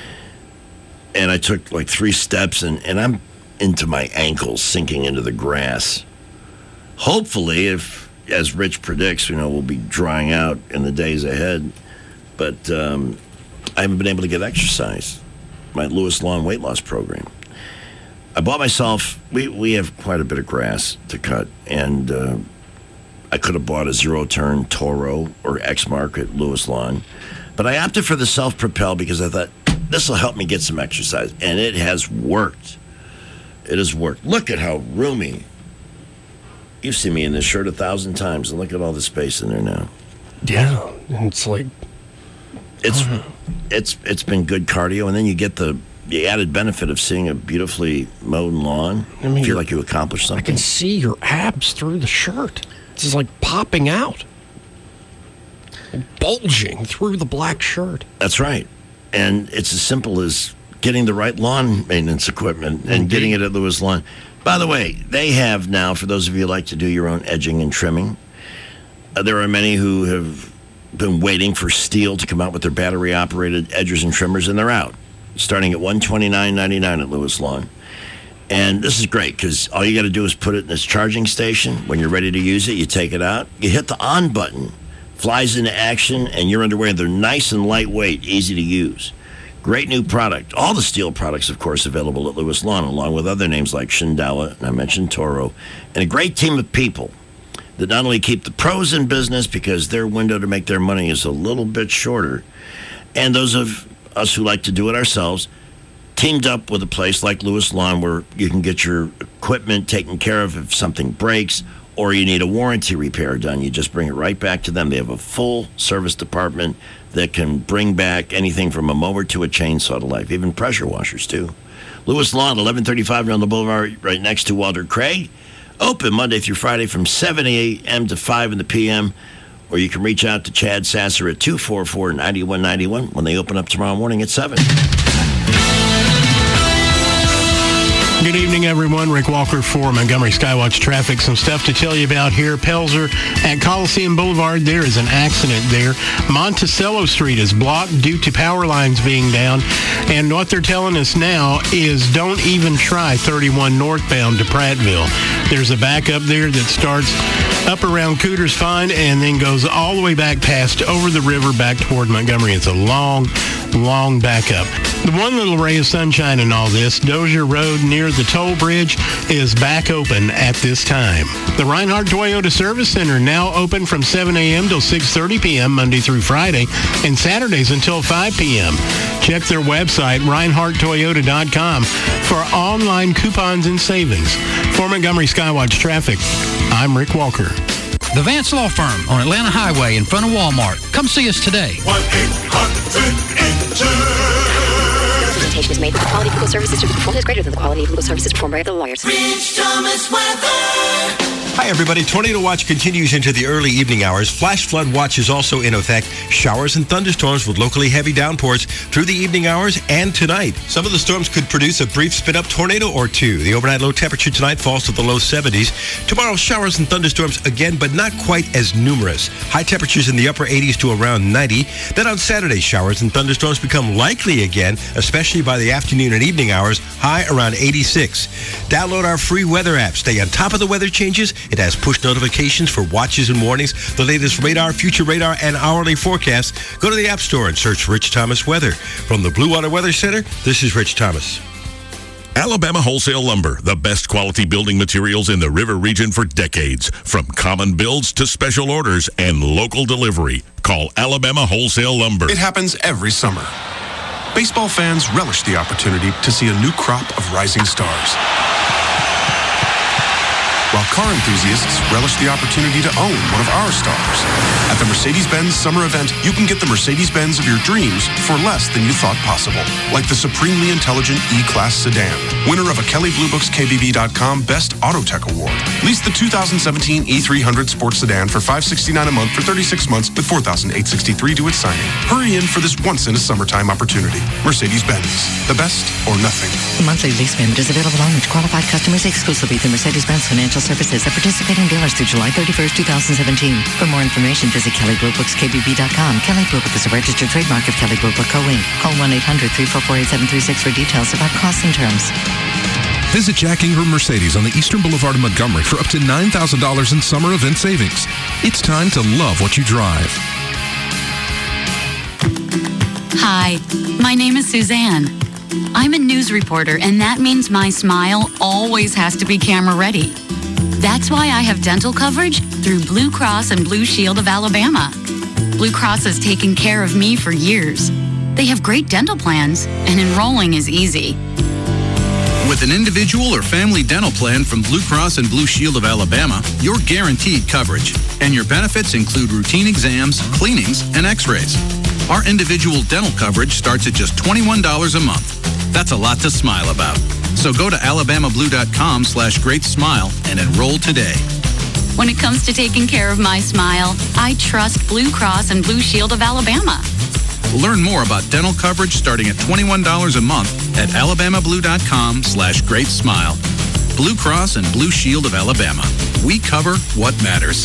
And I took like three steps, and, and I'm into my ankles, sinking into the grass. Hopefully, if, as Rich predicts, you know, we'll be drying out in the days ahead. But um, I haven't been able to get exercise. My Lewis Lawn weight loss program. I bought myself, we, we have quite a bit of grass to cut, and uh, I could have bought a zero-turn Toro or X-Mark at Lewis Lawn, but I opted for the self-propel because I thought, this will help me get some exercise, and it has worked. It has worked. Look at how roomy. You've seen me in this shirt a thousand times, and look at all the space in there now. Yeah, it's like... It's it's it's been good cardio, and then you get the, the added benefit of seeing a beautifully mowed lawn. I mean, feel like you accomplished something. I can see your abs through the shirt. It's just like popping out, bulging through the black shirt. That's right, and it's as simple as getting the right lawn maintenance equipment and Indeed. getting it at Lewis Lawn. By the way, they have now, for those of you who like to do your own edging and trimming, uh, there are many who have been waiting for Steel to come out with their battery-operated edgers and trimmers, and they're out, starting at one hundred twenty-nine ninety-nine at Lewis Lawn. And this is great, because all you got to do is put it in this charging station. When you're ready to use it, you take it out, you hit the on button, flies into action, and you're underway. They're nice and lightweight, easy to use. Great new product. All the Steel products, of course, available at Lewis Lawn, along with other names like Shindella, and I mentioned Toro, and a great team of people that not only keep the pros in business because their window to make their money is a little bit shorter, and those of us who like to do it ourselves, teamed up with a place like Lewis Lawn where you can get your equipment taken care of if something breaks or you need a warranty repair done. You just bring it right back to them. They have a full service department that can bring back anything from a mower to a chainsaw to life, even pressure washers too. Lewis Lawn, eleven thirty-five on the Boulevard, right next to Walter Craig. Open Monday through Friday from seven a.m. to five in the p m, or you can reach out to Chad Sasser at two four four, nine one nine one when they open up tomorrow morning at seven. Good evening, everyone. Rick Walker for Montgomery Skywatch Traffic. Some stuff to tell you about here. Pelzer at Coliseum Boulevard. There is an accident there. Monticello Street is blocked due to power lines being down. And what they're telling us now is don't even try thirty-one northbound to Prattville. There's a backup there that starts up around Cooter's Find and then goes all the way back past over the river back toward Montgomery. It's a long, long backup. The one little ray of sunshine in all this, Dozier Road near the toll bridge, is back open at this time. The Reinhardt Toyota Service Center now open from seven a.m. till six thirty p.m. Monday through Friday and Saturdays until five p.m. Check their website, reinhardt toyota dot com, for online coupons and savings. For Montgomery Skywatch Traffic, I'm Rick Walker. The Vance Law Firm on Atlanta Highway in front of Walmart. Come see us today. one eight hundred enter Presentation is made with the quality of legal services to be performed is greater than the quality of legal services performed by other lawyers. Rich Thomas weather. Hi, everybody. Tornado watch continues into the early evening hours. Flash flood watch is also in effect. Showers and thunderstorms with locally heavy downpours through the evening hours and tonight. Some of the storms could produce a brief spin-up tornado or two. The overnight low temperature tonight falls to the low seventies. Tomorrow, showers and thunderstorms again, but not quite as numerous. High temperatures in the upper eighties to around ninety. Then on Saturday, showers and thunderstorms become likely again, especially by the afternoon and evening hours, high around eighty-six. Download our free weather app. Stay on top of the weather changes. It has push notifications for watches and warnings, the latest radar, future radar, and hourly forecasts. Go to the App Store and search Rich Thomas Weather. From the Blue Water Weather Center, this is Rich Thomas. Alabama Wholesale Lumber, the best quality building materials in the River region for decades. From common builds to special orders and local delivery. Call Alabama Wholesale Lumber. It happens every summer. Baseball fans relish the opportunity to see a new crop of rising stars, while car enthusiasts relish the opportunity to own one of our stars. At the Mercedes-Benz Summer Event, you can get the Mercedes-Benz of your dreams for less than you thought possible, like the supremely intelligent E-Class sedan, winner of a Kelley Blue Books K B B dot com Best Auto Tech Award. Lease the two thousand seventeen E three hundred Sports Sedan for five hundred sixty-nine dollars a month for thirty-six months with four thousand eight hundred sixty-three dollars to its signing. Hurry in for this once-in-a-summertime opportunity. Mercedes-Benz, the best or nothing. Monthly lease payment is available on which qualified customers exclusively through Mercedes-Benz Financial Services at participating dealers through July thirty-first, twenty seventeen. For more information, visit Kelley Blue Books K B B dot com. Kelley Blue Book is a registered trademark of Kelley Blue Book Co. Incorporated. Call one eight hundred three four four eight seven three six for details about costs and terms. Visit Jack Ingram Mercedes on the Eastern Boulevard in Montgomery for up to nine thousand dollars in summer event savings. It's time to love what you drive. Hi, my name is Suzanne. I'm a news reporter, and that means my smile always has to be camera ready. That's why I have dental coverage through Blue Cross and Blue Shield of Alabama. Blue Cross has taken care of me for years. They have great dental plans, and enrolling is easy. With an individual or family dental plan from Blue Cross and Blue Shield of Alabama, you're guaranteed coverage, and your benefits include routine exams, cleanings, and x-rays. Our individual dental coverage starts at just twenty-one dollars a month. That's a lot to smile about. So go to alabamablue.com slash great smile and enroll today. When it comes to taking care of my smile, I trust Blue Cross and Blue Shield of Alabama. Learn more about dental coverage starting at twenty-one dollars a month at alabamablue.com slash great smile. Blue Cross and Blue Shield of Alabama. We cover what matters.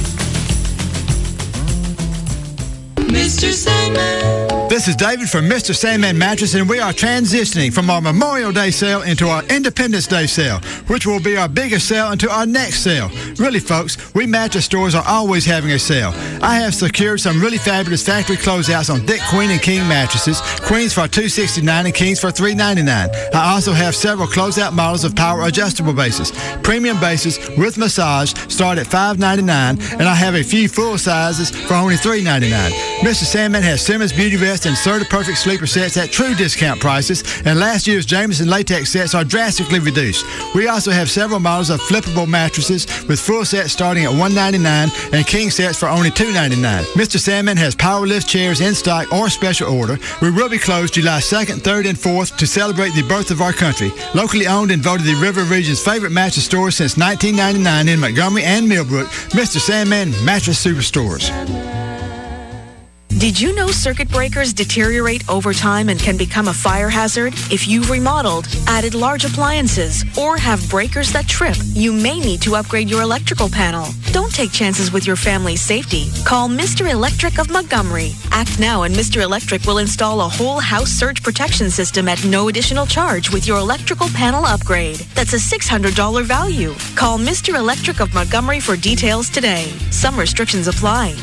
Mister Sandman. This is David from Mister Sandman Mattress, and we are transitioning from our Memorial Day sale into our Independence Day sale, which will be our biggest sale into our next sale. Really, folks, we mattress stores are always having a sale. I have secured some really fabulous factory closeouts on Dick, Queen, and King mattresses, Queens for two hundred sixty-nine dollars and Kings for three hundred ninety-nine dollars. I also have several closeout models of power adjustable bases. Premium bases with massage start at five hundred ninety-nine dollars, and I have a few full sizes for only three hundred ninety-nine dollars. Mister Sandman has Simmons Beauty Vest and Serta Perfect Sleeper sets at true discount prices, and last year's Jameson Latex sets are drastically reduced. We also have several models of flippable mattresses with full sets starting at one hundred ninety-nine dollars and king sets for only two hundred ninety-nine dollars. Mister Sandman has power lift chairs in stock or special order. We will be closed July second, third, and fourth to celebrate the birth of our country. Locally owned and voted the River Region's favorite mattress store since nineteen ninety-nine in Montgomery and Millbrook, Mister Sandman Mattress Superstores. Did you know circuit breakers deteriorate over time and can become a fire hazard? If you've remodeled, added large appliances, or have breakers that trip, you may need to upgrade your electrical panel. Don't take chances with your family's safety. Call Mister Electric of Montgomery. Act now and Mister Electric will install a whole house surge protection system at no additional charge with your electrical panel upgrade. That's a six hundred dollars value. Call Mister Electric of Montgomery for details today. Some restrictions apply.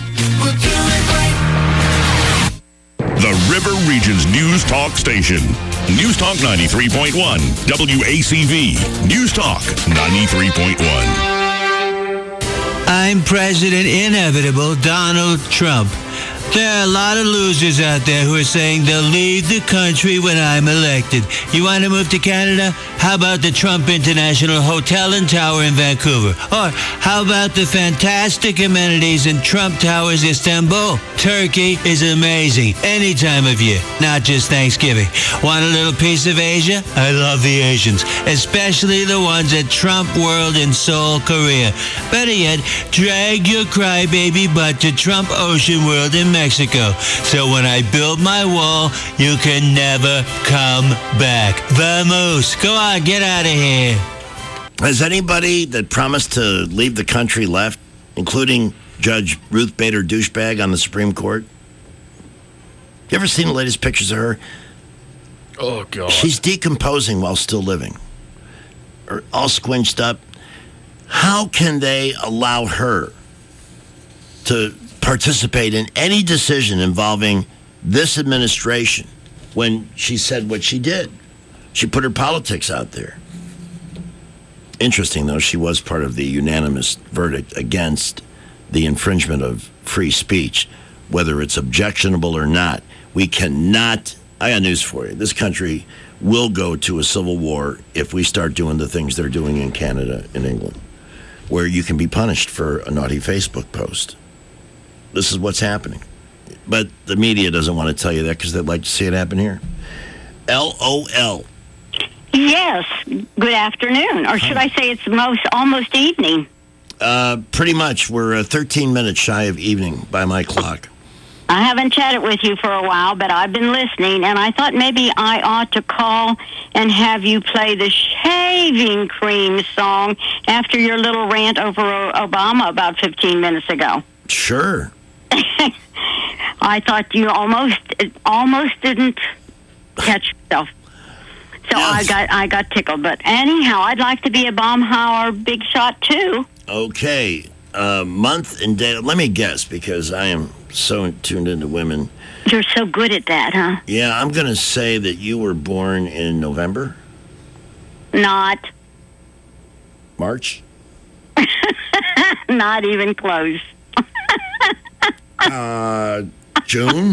The River Region's News Talk Station. News Talk ninety-three point one, W A C V. News Talk ninety-three point one. I'm President Inevitable Donald Trump. There are a lot of losers out there who are saying they'll leave the country when I'm elected. You want to move to Canada? how about the Trump International Hotel and Tower in Vancouver? Or how about the fantastic amenities in Trump Towers, Istanbul? Turkey is amazing any time of year, not just Thanksgiving. Want a little piece of Asia? I love the Asians, especially the ones at Trump World in Seoul, Korea. Better yet, drag your crybaby butt to Trump Ocean World in Mexico. So when I build my wall, you can never come back. Vamos. Go on, get out of here. Has anybody that promised to leave the country left, including Judge Ruth Bader Douchebag on the Supreme Court? You ever seen the latest pictures of her? Oh, God. She's decomposing while still living. Or all squinched up. How can they allow her to participate in any decision involving this administration when she said what she did? She put her politics out there. Interesting, though, she was part of the unanimous verdict against the infringement of free speech, whether it's objectionable or not. We cannot, I got news for you, this country will go to a civil war if we start doing the things they're doing in Canada and England, where you can be punished for a naughty Facebook post. This is what's happening. But the media doesn't want to tell you that because they'd like to see it happen here. L O L. Yes. Good afternoon. Or should I say it's most almost evening? Uh, pretty much. We're uh, thirteen minutes shy of evening by my clock. I haven't chatted with you for a while, but I've been listening, and I thought maybe I ought to call and have you play the Shaving Cream song after your little rant over Obama about fifteen minutes ago. Sure. I thought you almost almost didn't catch yourself. So yes. I got I got tickled. But anyhow, I'd like to be a Baumhauer big shot, too. Okay. Uh, month and day. Let me guess, because I am so tuned into women. You're so good at that, huh? Yeah, I'm going to say that you were born in November. Not. March? Not even close. uh, June?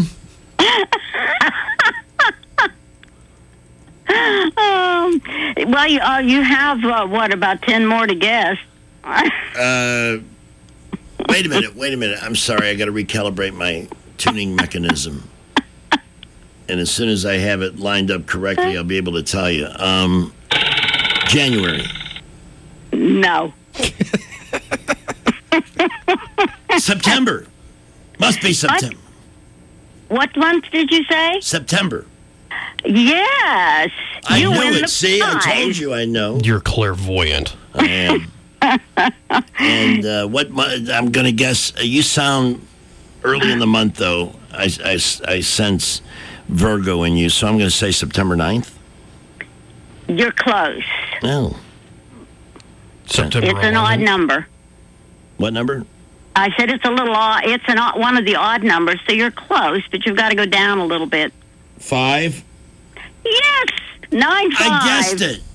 um, well, you, uh, you have, uh, what, about ten more to guess? uh, wait a minute, wait a minute. I'm sorry, I got to recalibrate my tuning mechanism. And as soon as I have it lined up correctly, I'll be able to tell you. Um, January. No. September. Must be September. What? what month did you say? September. Yes. I you knew win it. The See, prize. I told you I know. You're clairvoyant. I am. And uh, what mo- I'm going to guess, uh, you sound early in the month, though. I, I, I sense Virgo in you, so I'm going to say September ninth. You're close. Oh. September It's an odd number. What number? I said it's a little odd. It's an odd, one of the odd numbers, so you're close, but you've got to go down a little bit. Five? Yes, nine five. I guessed it.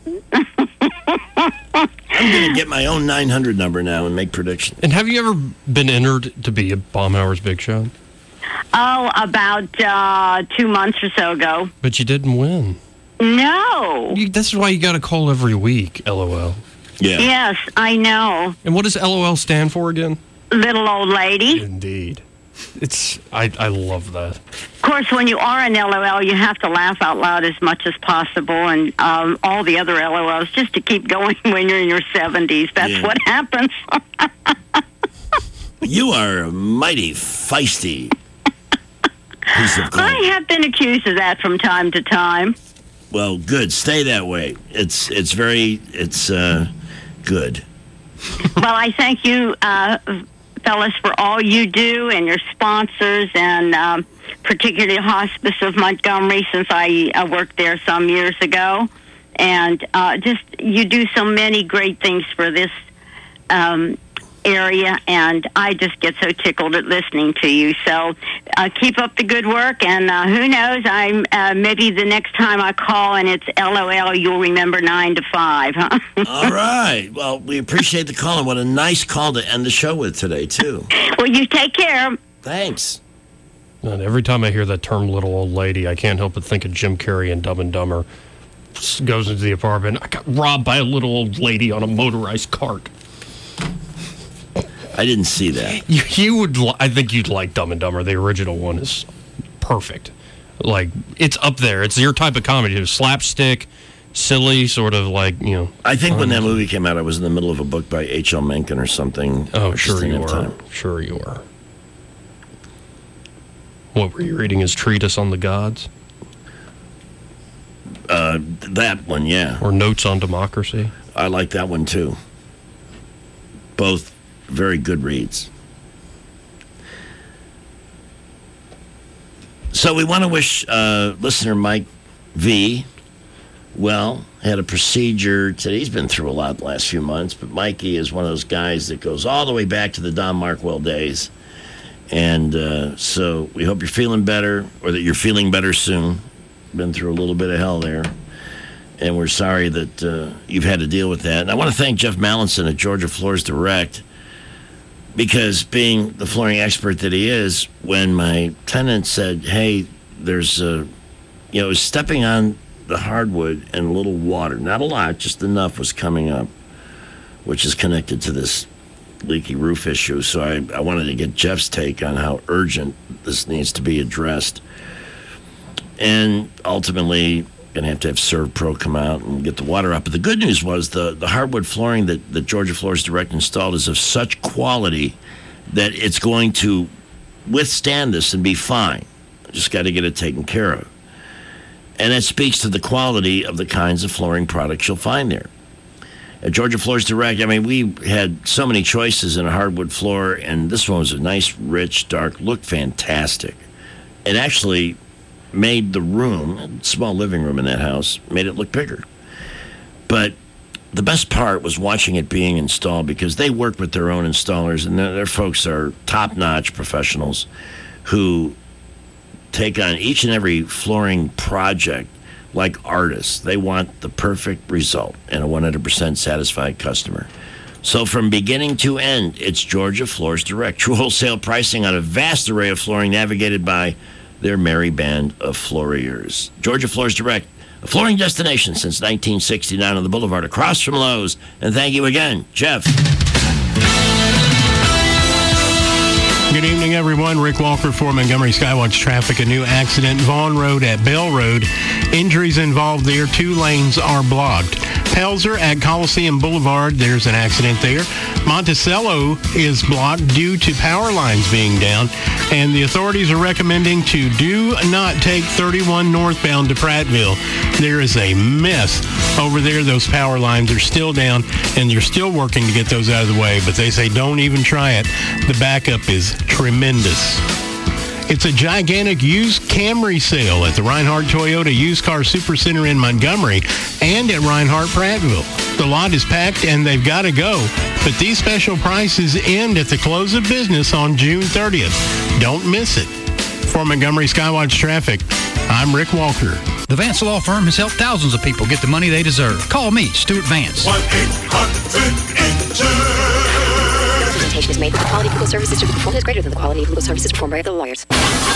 I'm going to get my own nine hundred number now and make predictions. And have you ever been entered to be a Baumhauer's Big Shot? Oh, about uh, two months or so ago. But you didn't win. No. You, that's why you got to call every week, LOL. Yeah. Yes, I know. And what does LOL stand for again? Little old lady. Indeed. It's I, I love that. Of course, when you are an L O L, you have to laugh out loud as much as possible, and um, all the other L O Ls just to keep going when you're in your seventies. That's Yeah. what happens. You are a mighty feisty piece of I gold. have been accused of that from time to time. Well, good. Stay that way. It's it's very it's uh, good. Well, I thank you, uh, fellas, for all you do and your sponsors, and um, particularly Hospice of Montgomery, since I uh, worked there some years ago. And uh, just, you do so many great things for this um, area, and I just get so tickled at listening to you. So uh, keep up the good work, and uh, who knows, I'm uh, maybe the next time I call and it's L O L, you'll remember nine to five, huh? All right. Well, we appreciate the call, and what a nice call to end the show with today, too. Well, you take care. Thanks. And every time I hear that term little old lady, I can't help but think of Jim Carrey and Dumb and Dumber. goes into the apartment. I got robbed by a little old lady on a motorized cart. I didn't see that. You, you would. Li- I think you'd like Dumb and Dumber. The original one is perfect. Like, it's up there. It's your type of comedy. It was slapstick, silly, sort of like, you know. I think when that movie came out, I was in the middle of a book by H L Mencken or something. Oh, sure you were. Sure you were. What were you reading? His treatise on the gods? Uh, that one, yeah. Or Notes on Democracy? I like that one, too. Both very good reads. So we want to wish uh, listener Mike V. well. Had a procedure today. He's been through a lot the last few months, but Mikey is one of those guys that goes all the way back to the Don Markwell days. And uh, so we hope you're feeling better, or that you're feeling better soon. Been through a little bit of hell there. And we're sorry that uh, you've had to deal with that. And I want to thank Jeff Mallinson at Georgia Floors Direct, because being the flooring expert that he is, when my tenant said, hey, there's a, you know, it was stepping on the hardwood and a little water, not a lot, just enough was coming up, which is connected to this leaky roof issue. So I, I wanted to get Jeff's take on how urgent this needs to be addressed. And ultimately, going to have to have ServPro come out and get the water up. But the good news was the, the hardwood flooring that, that Georgia Floors Direct installed is of such quality that it's going to withstand this and be fine. Just got to get it taken care of. And that speaks to the quality of the kinds of flooring products you'll find there. At Georgia Floors Direct, I mean, we had so many choices in a hardwood floor, and this one was a nice, rich, dark, looked fantastic. It actually made the room, small living room in that house, made it look bigger. But the best part was watching it being installed, because they work with their own installers, and their, their folks are top-notch professionals who take on each and every flooring project like artists. They want the perfect result and a one hundred percent satisfied customer. So from beginning to end, it's Georgia Floors Direct. True wholesale pricing on a vast array of flooring navigated by their merry band of flooriers. Georgia Floors Direct, a flooring destination since nineteen sixty-nine on the boulevard across from Lowe's. And thank you again, Jeff. Good evening, everyone. Rick Walker for Montgomery Skywatch Traffic. A new accident, Vaughn Road at Bell Road. Injuries involved there. Two lanes are blocked. Pelzer at Coliseum Boulevard, there's an accident there. Monticello is blocked due to power lines being down, and the authorities are recommending to do not take thirty-one northbound to Prattville. There is a mess over there. Those power lines are still down, and they're still working to get those out of the way, but they say don't even try it. The backup is tremendous. It's a gigantic used Camry sale at the Reinhardt Toyota Used Car Supercenter in Montgomery and at Reinhardt Prattville. The lot is packed and they've got to go, but these special prices end at the close of business on June thirtieth. Don't miss it. For Montgomery Skywatch Traffic, I'm Rick Walker. The Vance Law Firm has helped thousands of people get the money they deserve. Call me, Stuart Vance. one eight hundred insure Is made. The quality of legal services to be performed is greater than the quality of legal services performed by other lawyers.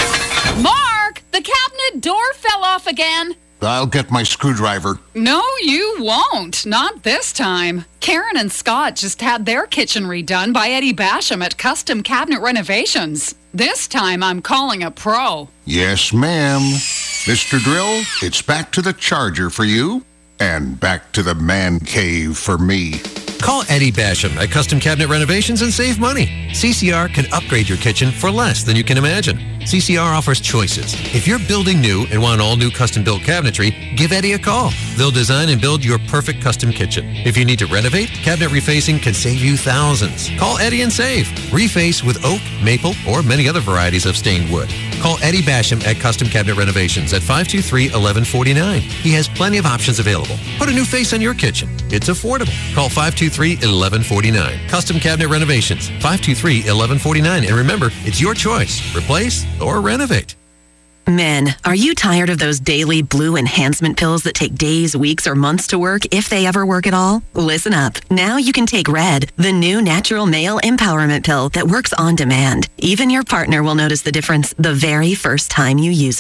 Mark, the cabinet door fell off again. I'll get my screwdriver. No, you won't. Not this time. Karen and Scott just had their kitchen redone by Eddie Basham at Custom Cabinet Renovations. This time I'm calling a pro. Yes, ma'am. Mister Drill, it's back to the Charger for you and back to the man cave for me. Call Eddie Basham at Custom Cabinet Renovations and save money. C C R can upgrade your kitchen for less than you can imagine. C C R offers choices. If you're building new and want all-new custom-built cabinetry, give Eddie a call. They'll design and build your perfect custom kitchen. If you need to renovate, cabinet refacing can save you thousands. Call Eddie and save. Reface with oak, maple, or many other varieties of stained wood. Call Eddie Basham at Custom Cabinet Renovations at five two three, one one four nine. He has plenty of options available. Put a new face on your kitchen. It's affordable. Call five two three, one one four nine. Custom Cabinet Renovations, five two three, one one four nine. And remember, it's your choice. Replace or renovate. Men, are you tired of those daily blue enhancement pills that take days, weeks, or months to work, if they ever work at all? Listen up. Now you can take Red, the new natural male empowerment pill that works on demand. Even your partner will notice the difference the very first time you use it.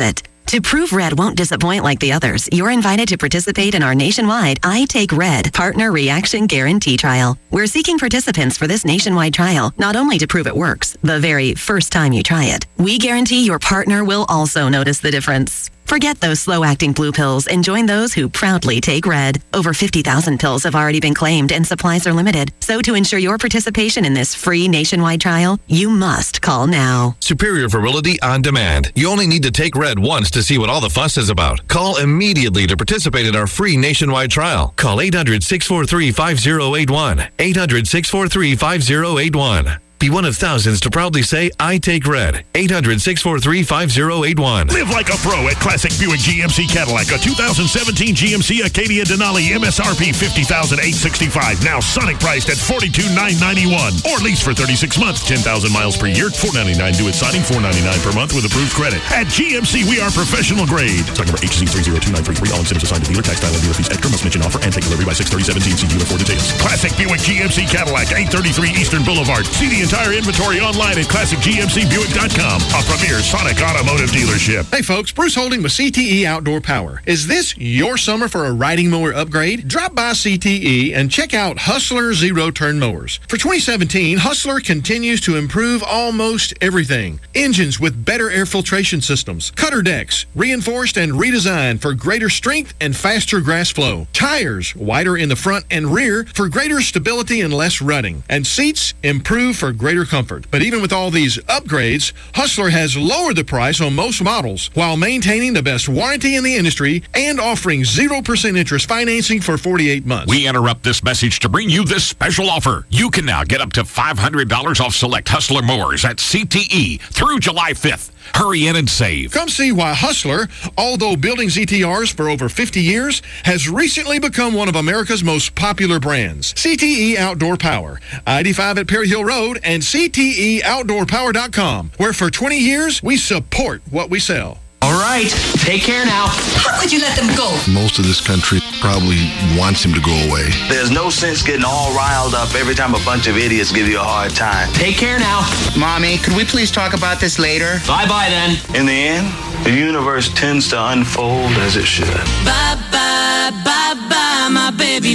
To prove red won't disappoint like the others, you're invited to participate in our nationwide I Take Red Partner Reaction Guarantee Trial. We're seeking participants for this nationwide trial, not only to prove it works, the very first time you try it. We guarantee your partner will also notice the difference. Forget those slow-acting blue pills and join those who proudly take red. Over fifty thousand pills have already been claimed and supplies are limited. So to ensure your participation in this free nationwide trial, you must call now. Superior Virility on Demand. You only need to take red once to see what all the fuss is about. Call immediately to participate in our free nationwide trial. Call eight hundred, six four three, five zero eight one. eight hundred, six four three, five zero eight one. Be one of thousands to proudly say, I take red. eight hundred, six four three, five zero eight one. Live like a pro at Classic Buick G M C Cadillac. A two thousand seventeen G M C Acadia Denali M S R P fifty thousand eight hundred sixty-five dollars. Now Sonic priced at forty-two thousand nine hundred ninety-one dollars. Or lease for thirty-six months, ten thousand miles per year, four hundred ninety-nine dollars due at signing, four hundred ninety-nine dollars per month with approved credit. At G M C, we are professional grade. Stock number H Z three zero two nine three three. All incentives assigned to dealer. Tax title and dealer fees extra. Must mention offer and take delivery by six thirty seventeen. See dealer for details. Classic Buick G M C Cadillac, eight thirty-three Eastern Boulevard. See the entire inventory online at classic G M C Buick dot com, a premier Sonic automotive dealership. Hey folks, Bruce Holding with C T E Outdoor Power. Is this your summer for a riding mower upgrade? Drop by C T E and check out Hustler Zero Turn Mowers. For twenty seventeen, Hustler continues to improve almost everything. Engines with better air filtration systems, cutter decks, reinforced and redesigned for greater strength and faster grass flow. Tires, wider in the front and rear for greater stability and less rutting. And seats, improved for greater comfort. But even with all these upgrades, Hustler has lowered the price on most models while maintaining the best warranty in the industry and offering zero percent interest financing for forty-eight months. We interrupt this message to bring you this special offer. You can now get up to five hundred dollars off select Hustler mowers at C T E through July fifth. Hurry in and save. Come see why Hustler, although building Z T Rs for over fifty years, has recently become one of America's most popular brands. C T E Outdoor Power, I eighty-five at Perry Hill Road, and C T E outdoor power dot com, where for twenty years, we support what we sell. All right, take care now. How could you let them go? Most of this country probably wants him to go away. There's no sense getting all riled up every time a bunch of idiots give you a hard time. Take care now. Mommy, could we please talk about this later? Bye-bye then. In the end, the universe tends to unfold as it should. Bye-bye, bye-bye, my baby,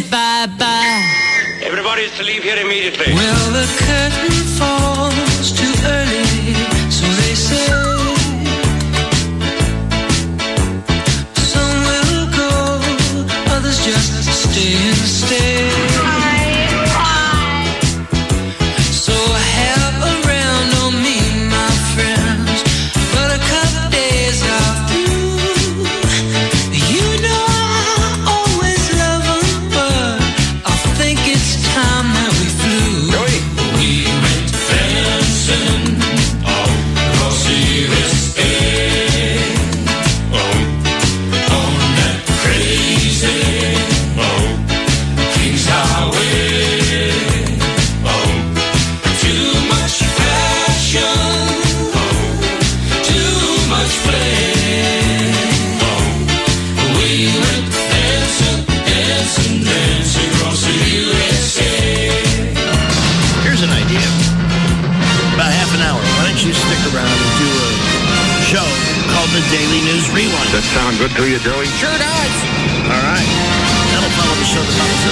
bye-bye. Everybody is to leave here immediately. Well, the curtain falls too early, so they say. Just stay and stay. So have around on me, my friends. But a couple days I'll through. You know I always love them, but I think it's time that we flew. We went dancing across the U S A. Oh, on that crazy you stick around and do a show called the Daily News Rewind. That sound good to you, Joey? Sure does. All right. That'll follow the show that follows this.